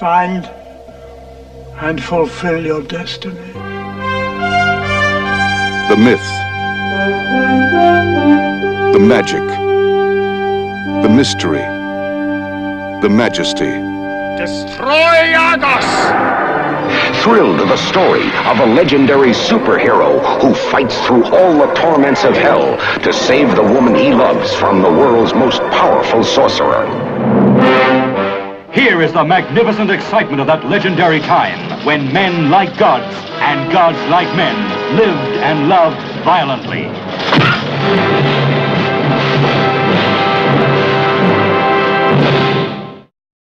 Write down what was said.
Find and fulfill your destiny. The myth, the magic, the mystery, the majesty. Destroy Argos! Thrilled to the story of a legendary superhero who fights through all the torments of hell to save the woman he loves from the world's most powerful sorcerer. Here is the magnificent excitement of that legendary time when men like gods and gods like men lived and loved violently.